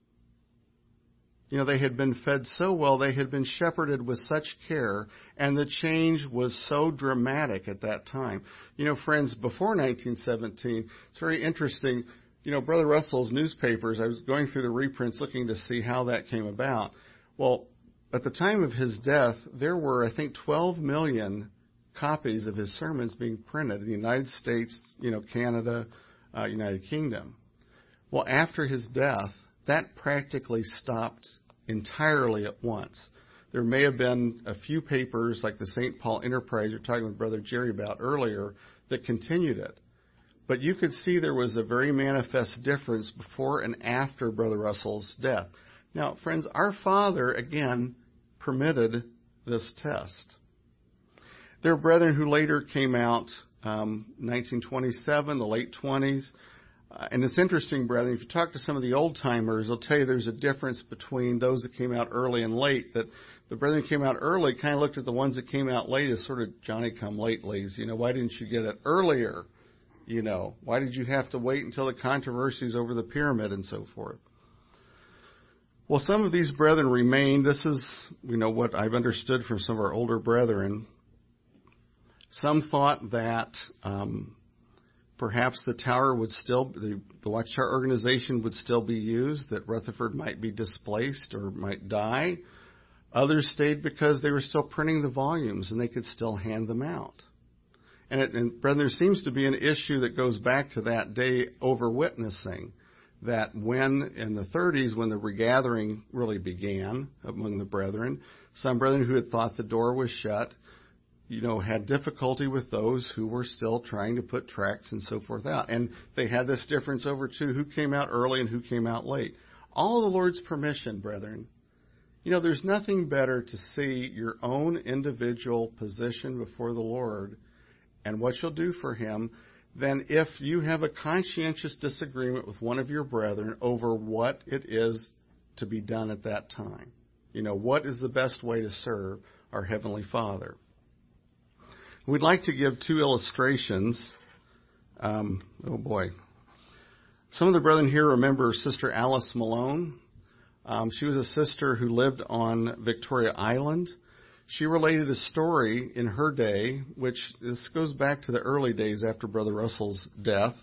They had been fed so well, they had been shepherded with such care, and the change was so dramatic at that time. Friends, before 1917, it's very interesting. Brother Russell's newspapers, I was going through the reprints looking to see how that came about. Well, at the time of his death, there were, I think, 12 million copies of his sermons being printed in the United States, Canada, United Kingdom. Well, after his death, that practically stopped entirely at once. There may have been a few papers like the St. Paul Enterprise you're talking with Brother Jerry about earlier that continued it. But you could see there was a very manifest difference before and after Brother Russell's death. Now, friends, our Father, again, permitted this test. There are brethren who later came out, 1927, the late 20s. And it's interesting, brethren, if you talk to some of the old-timers, they'll tell you there's a difference between those that came out early and late, that the brethren who came out early kind of looked at the ones that came out late as sort of Johnny-come-latelys. Why didn't you get it earlier? Why did you have to wait until the controversies over the pyramid and so forth? Well, some of these brethren remained. This is, what I've understood from some of our older brethren. Some thought that perhaps the tower would still, the Watchtower organization would still be used, that Rutherford might be displaced or might die. Others stayed because they were still printing the volumes and they could still hand them out. And brethren, there seems to be an issue that goes back to that day over witnessing, that when in the 30s, when the regathering really began among the brethren, some brethren who had thought the door was shut, had difficulty with those who were still trying to put tracts and so forth out. And they had this difference over too, who came out early and who came out late. All the Lord's permission, brethren. There's nothing better to see your own individual position before the Lord and what you'll do for Him than if you have a conscientious disagreement with one of your brethren over what it is to be done at that time. What is the best way to serve our Heavenly Father? We'd like to give two illustrations. Some of the brethren here remember Sister Alice Malone. She was a sister who lived on Victoria Island. She related a story in her day, which this goes back to the early days after Brother Russell's death,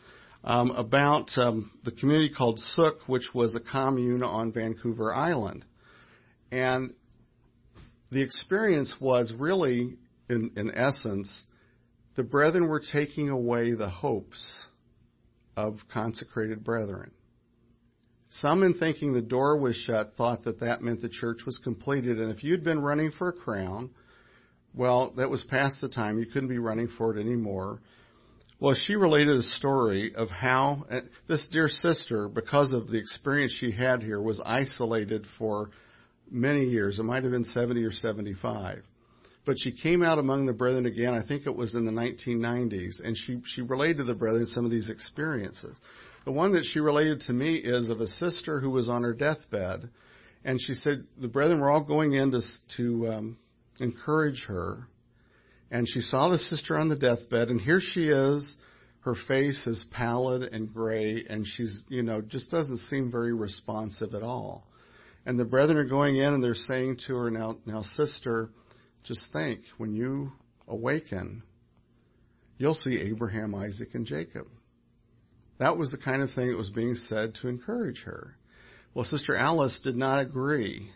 about the community called Sook, which was a commune on Vancouver Island. And the experience was really, in essence, the brethren were taking away the hopes of consecrated brethren. Some, in thinking the door was shut, thought that meant the church was completed. And if you'd been running for a crown, well, that was past the time. You couldn't be running for it anymore. Well, she related a story of how this dear sister, because of the experience she had here, was isolated for many years. It might have been 70 or 75. But she came out among the brethren again, I think it was in the 1990s, and she related to the brethren some of these experiences. The one that she related to me is of a sister who was on her deathbed, and she said the brethren were all going in to encourage her, and she saw the sister on the deathbed, and here she is. Her face is pallid and gray, and she's, just doesn't seem very responsive at all. And the brethren are going in, and they're saying to her, now, sister, just think, when you awaken, you'll see Abraham, Isaac, and Jacob. That was the kind of thing that was being said to encourage her. Well, Sister Alice did not agree.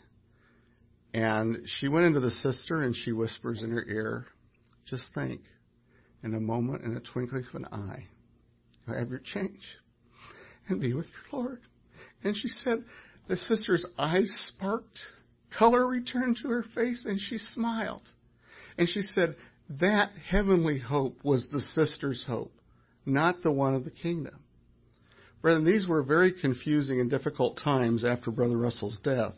And she went into the sister and she whispers in her ear, just think, in a moment, in a twinkling of an eye, you'll have your change and be with your Lord. And she said the sister's eyes sparked, color returned to her face, and she smiled. And she said that heavenly hope was the sister's hope, not the one of the kingdom. Brethren, these were very confusing and difficult times after Brother Russell's death.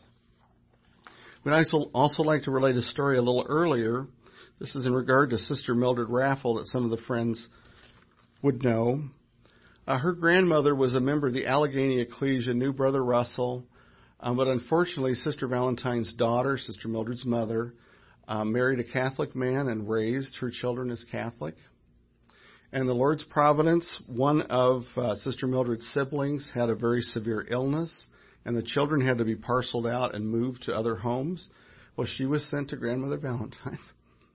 We'd also like to relate a story a little earlier. This is in regard to Sister Mildred Raffle that some of the friends would know. Her grandmother was a member of the Allegheny Ecclesia, knew Brother Russell, but unfortunately Sister Valentine's daughter, Sister Mildred's mother, married a Catholic man and raised her children as Catholic. And the Lord's providence, one of Sister Mildred's siblings had a very severe illness, and the children had to be parceled out and moved to other homes. Well, she was sent to Grandmother Valentine's.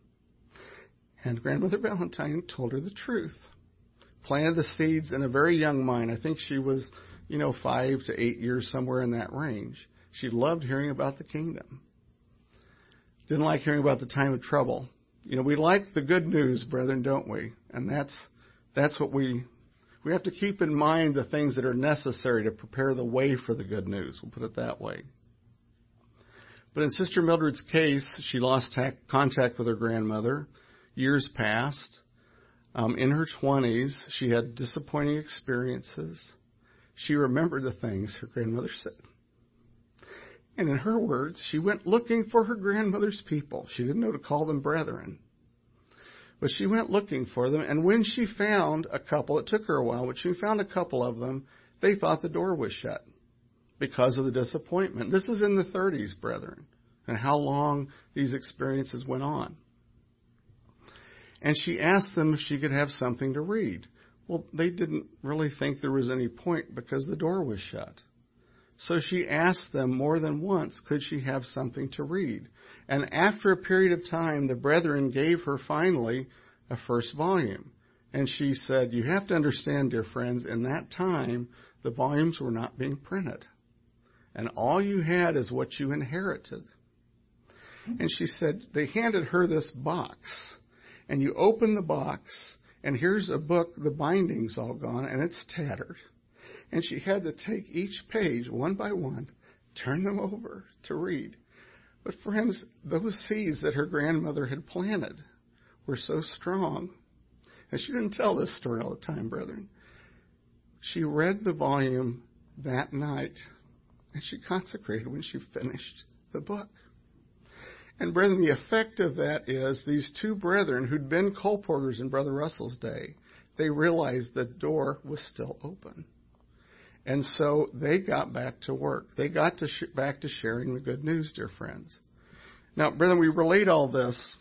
And Grandmother Valentine told her the truth, planted the seeds in a very young mind. I think she was, 5 to 8 years, somewhere in that range. She loved hearing about the kingdom. Didn't like hearing about the time of trouble. We like the good news, brethren, don't we? And that's what we have to keep in mind, the things that are necessary to prepare the way for the good news. We'll put it that way. But in Sister Mildred's case, she lost contact with her grandmother. Years passed. In her 20s, she had disappointing experiences. She remembered the things her grandmother said. And in her words, she went looking for her grandmother's people. She didn't know to call them brethren. But she went looking for them, and when she found a couple, it took her a while, but she found a couple of them, they thought the door was shut because of the disappointment. This is in the 30s, brethren, and how long these experiences went on. And she asked them if she could have something to read. Well, they didn't really think there was any point because the door was shut. So she asked them more than once, could she have something to read? And after a period of time, the brethren gave her finally a first volume. And she said, you have to understand, dear friends, in that time, the volumes were not being printed. And all you had is what you inherited. And she said, they handed her this box. And you open the box, and here's a book, the binding's all gone, and it's tattered. And she had to take each page, one by one, turn them over to read. But friends, those seeds that her grandmother had planted were so strong. And she didn't tell this story all the time, brethren. She read the volume that night, and she consecrated when she finished the book. And brethren, the effect of that is these two brethren who'd been colporteurs in Brother Russell's day, they realized the door was still open. And so they got back to work. They got back to sharing the good news, dear friends. Now, brethren, we relate all this,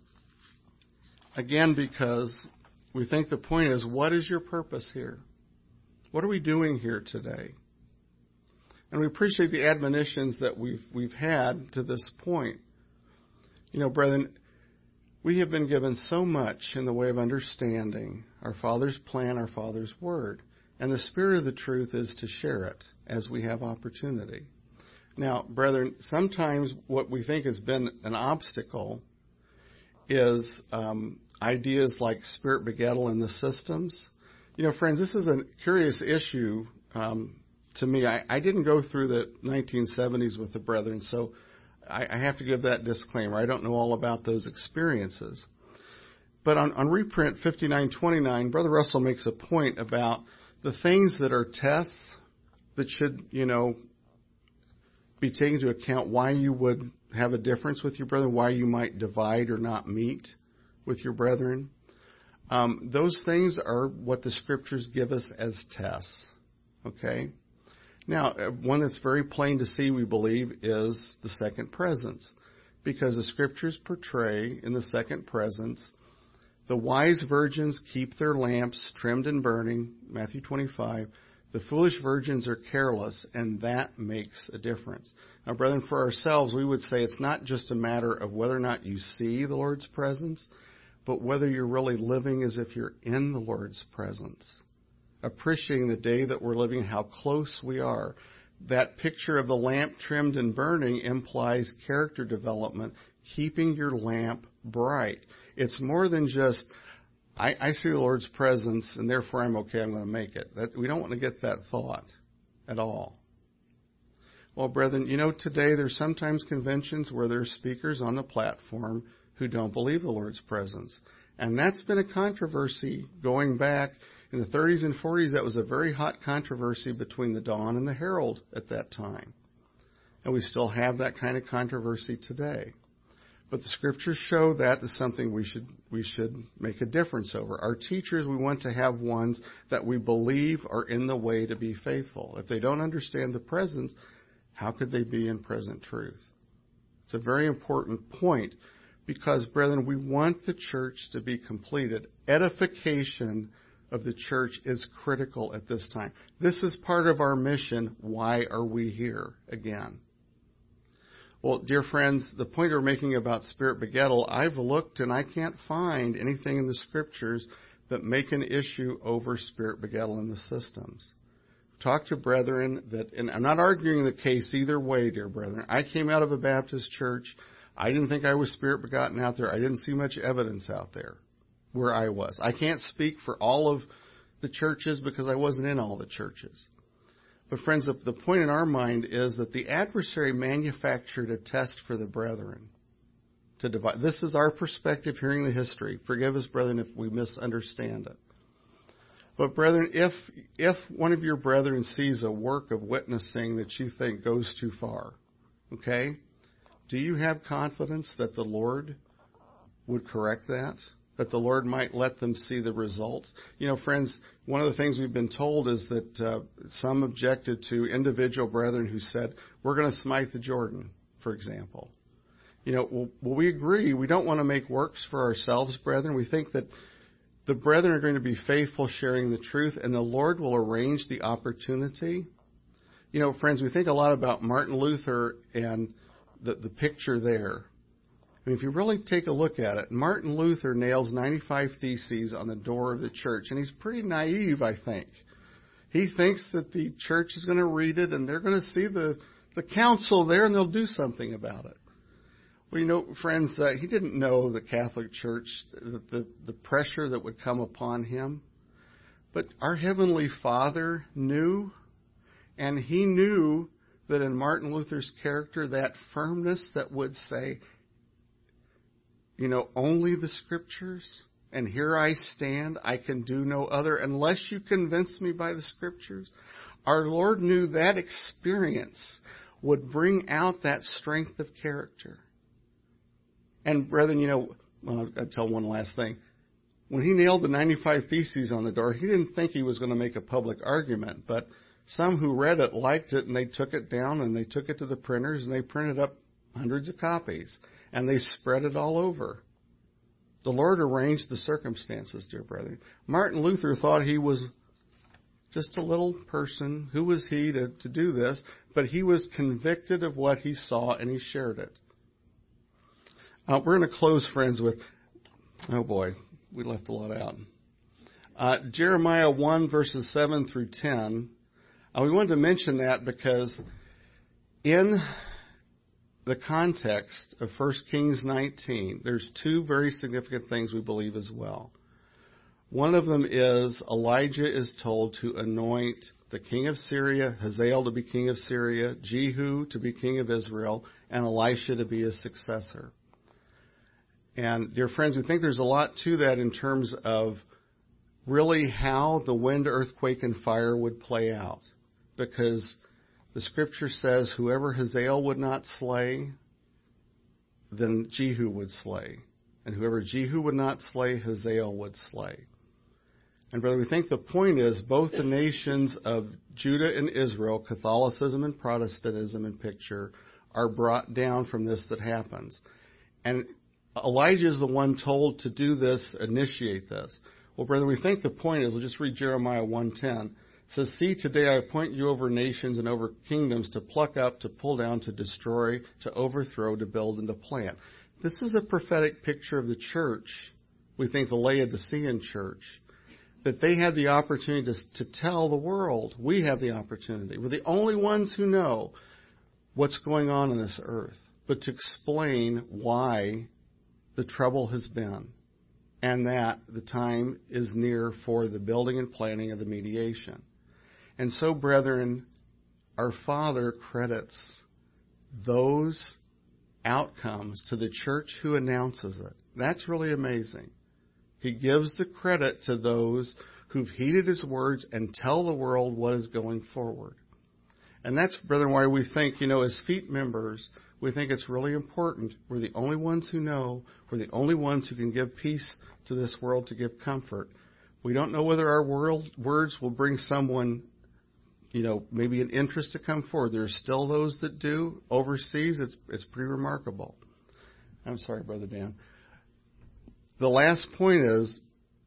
again, because we think the point is, what is your purpose here? What are we doing here today? And we appreciate the admonitions that we've had to this point. You know, brethren, we have been given so much in the way of understanding our Father's plan, our Father's word. And the spirit of the truth is to share it as we have opportunity. Now, brethren, sometimes what we think has been an obstacle is ideas like spirit begettal in the systems. You know, friends, this is a curious issue to me. I didn't go through the 1970s with the brethren, so I have to give that disclaimer. I don't know all about those experiences. But on reprint 5929, Brother Russell makes a point about the things that are tests that should, be taken into account, why you would have a difference with your brethren, why you might divide or not meet with your brethren. Those things are what the scriptures give us as tests. Okay? Now, one that's very plain to see, we believe, is the second presence. Because the scriptures portray in the second presence, the wise virgins keep their lamps trimmed and burning, Matthew 25. The foolish virgins are careless, and that makes a difference. Now, brethren, for ourselves, we would say it's not just a matter of whether or not you see the Lord's presence, but whether you're really living as if you're in the Lord's presence. Appreciating the day that we're living, how close we are. That picture of the lamp trimmed and burning implies character development, keeping your lamp bright. It's more than just, I see the Lord's presence and therefore I'm okay, I'm going to make it. We don't want to get that thought at all. Well, brethren, today there's sometimes conventions where there's speakers on the platform who don't believe the Lord's presence. And that's been a controversy going back. In the 30s and 40s, that was a very hot controversy between the Dawn and the Herald at that time. And we still have that kind of controversy today. But the scriptures show that is something we should make a difference over. Our teachers, we want to have ones that we believe are in the way to be faithful. If they don't understand the presence, how could they be in present truth? It's a very important point because, brethren, we want the church to be completed. Edification of the church is critical at this time. This is part of our mission. Why are we here again? Well, dear friends, the point we're making about spirit begettal, I've looked and I can't find anything in the scriptures that make an issue over spirit begettal in the systems. Talk to brethren and I'm not arguing the case either way, dear brethren. I came out of a Baptist church. I didn't think I was spirit begotten out there. I didn't see much evidence out there where I was. I can't speak for all of the churches because I wasn't in all the churches. But friends, the point in our mind is that the adversary manufactured a test for the brethren to divide. This is our perspective hearing the history. Forgive us, brethren, if we misunderstand it. But brethren, if one of your brethren sees a work of witnessing that you think goes too far, okay, do you have confidence that the Lord would correct that? That the Lord might let them see the results? You know, friends, one of the things we've been told is that some objected to individual brethren who said, we're going to smite the Jordan, for example. You know, well, we agree. We don't want to make works for ourselves, brethren. We think that the brethren are going to be faithful sharing the truth, and the Lord will arrange the opportunity. You know, friends, we think a lot about Martin Luther and the picture there. I mean, if you really take a look at it, Martin Luther nails 95 Theses on the door of the church, and he's pretty naive, I think. He thinks that the church is going to read it, and they're going to see the council there, and they'll do something about it. Well, you know, friends, he didn't know the Catholic Church, the pressure that would come upon him. But our Heavenly Father knew, and He knew that in Martin Luther's character, that firmness that would say, you know, only the Scriptures, and here I stand, I can do no other unless you convince me by the Scriptures. Our Lord knew that experience would bring out that strength of character. And brethren, you know, well, I'll tell one last thing. When he nailed the 95 Theses on the door, he didn't think he was going to make a public argument, but some who read it liked it, and they took it down, and they took it to the printers, and they printed up hundreds of copies, and they spread it all over. The Lord arranged the circumstances, dear brethren. Martin Luther thought he was just a little person. Who was he to do this? But he was convicted of what he saw, and he shared it. We're going to close, friends, with, oh boy, we left a lot out. Jeremiah 1, verses 7 through 10. We wanted to mention that because in the context of 1 Kings 19, there's two very significant things we believe as well. One of them is Elijah is told to anoint the king of Syria, Hazael to be king of Syria, Jehu to be king of Israel, and Elisha to be his successor. And, dear friends, we think there's a lot to that in terms of really how the wind, earthquake, and fire would play out. Because the Scripture says whoever Hazael would not slay, then Jehu would slay. And whoever Jehu would not slay, Hazael would slay. And, brother, we think the point is both the nations of Judah and Israel, Catholicism and Protestantism in picture, are brought down from this that happens. And Elijah is the one told to do this, initiate this. Well, brother, we think the point is, we'll just read Jeremiah 1:10. It says, see, today I appoint you over nations and over kingdoms to pluck up, to pull down, to destroy, to overthrow, to build, and to plant. This is a prophetic picture of the church. We think the Laodicean church, that they had the opportunity to tell the world, we have the opportunity. We're the only ones who know what's going on this earth, but to explain why the trouble has been, and that the time is near for the building and planning of the mediation. And so, brethren, our Father credits those outcomes to the church who announces it. That's really amazing. He gives the credit to those who've heeded His words and tell the world what is going forward. And that's, brethren, why we think, as FEET members, we think it's really important. We're the only ones who know. We're the only ones who can give peace to this world, to give comfort. We don't know whether our words will bring someone, maybe an interest to come forward. There are still those that do. Overseas, it's pretty remarkable. I'm sorry, Brother Dan. The last point is,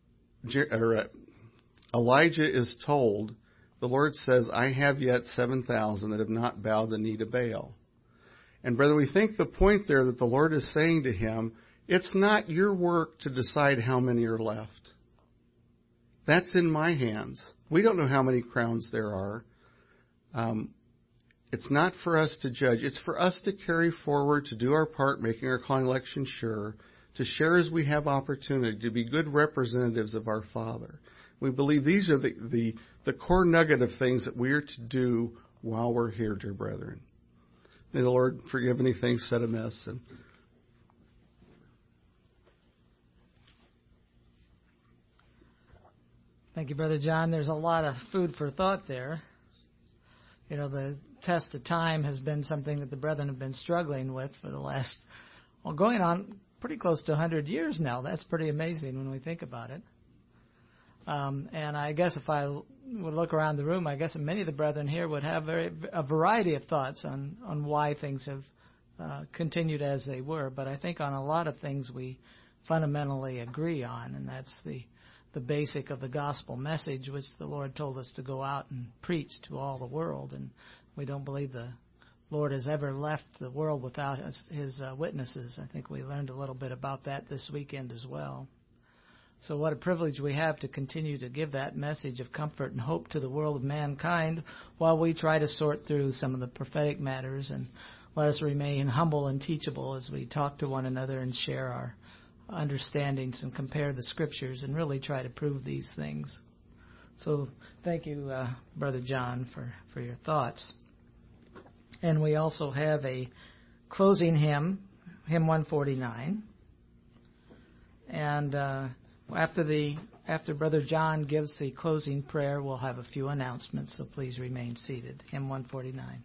Elijah is told, the Lord says, I have yet 7,000 that have not bowed the knee to Baal. And brother, we think the point there that the Lord is saying to him, it's not your work to decide how many are left. That's in my hands. We don't know how many crowns there are. It's not for us to judge. It's for us to carry forward, to do our part, making our calling election sure, to share as we have opportunity, to be good representatives of our Father. We believe these are the core nugget of things that we are to do while we're here, dear brethren. May the Lord forgive anything said amiss. Thank you, Brother John. There's a lot of food for thought there. You know, the test of time has been something that the brethren have been struggling with for the last, going on pretty close to 100 years now. That's pretty amazing when we think about it. And I guess if I would look around the room, I guess many of the brethren here would have a variety of thoughts on why things have continued as they were. But I think on a lot of things we fundamentally agree on, and that's the basic of the gospel message, which the Lord told us to go out and preach to all the world. And we don't believe the Lord has ever left the world without his witnesses. I think we learned a little bit about that this weekend as well. So what a privilege we have to continue to give that message of comfort and hope to the world of mankind while we try to sort through some of the prophetic matters, and let us remain humble and teachable as we talk to one another and share our understandings and compare the scriptures and really try to prove these things. So thank you, Brother John, for your thoughts. And we also have a closing hymn, hymn 149. And after Brother John gives the closing prayer, we'll have a few announcements, so please remain seated. Hymn 149.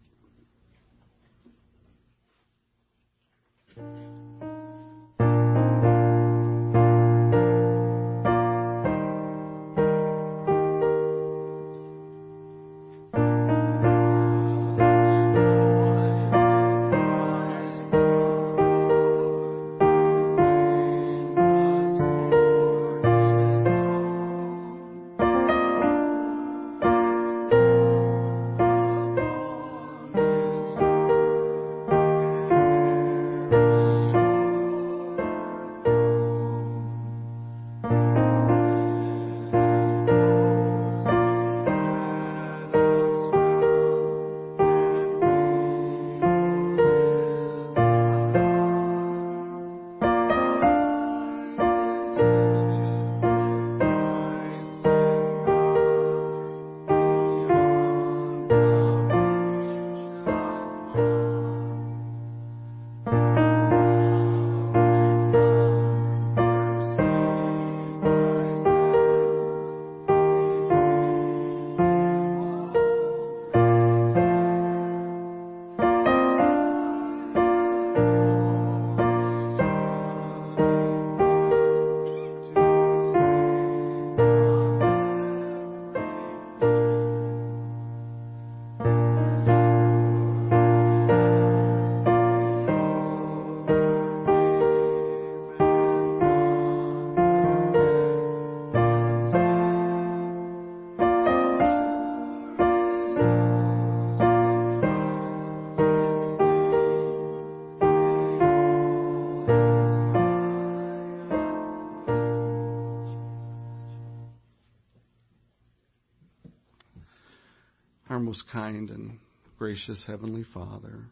Our most kind and gracious Heavenly Father,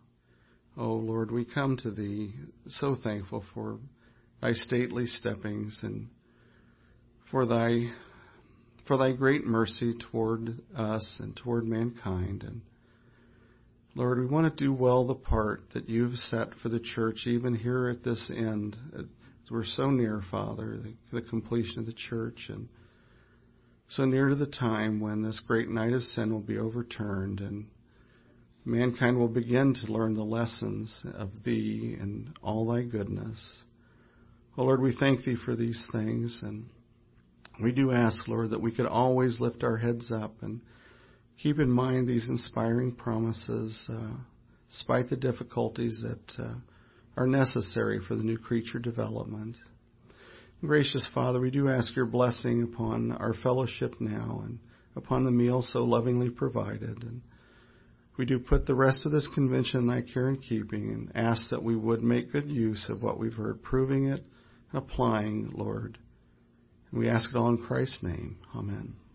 oh Lord, we come to Thee so thankful for Thy stately steppings and for Thy great mercy toward us and toward mankind. And Lord, we want to do well the part that You've set for the church, even here at this end. We're so near, Father, the completion of the church, and so near to the time when this great night of sin will be overturned and mankind will begin to learn the lessons of Thee and all Thy goodness. Oh Lord, we thank Thee for these things, and we do ask, Lord, that we could always lift our heads up and keep in mind these inspiring promises, despite the difficulties that are necessary for the new creature development. Gracious Father, we do ask Your blessing upon our fellowship now and upon the meal so lovingly provided. And we do put the rest of this convention in Thy care and keeping and ask that we would make good use of what we've heard, proving it and applying, Lord. And we ask it all in Christ's name. Amen.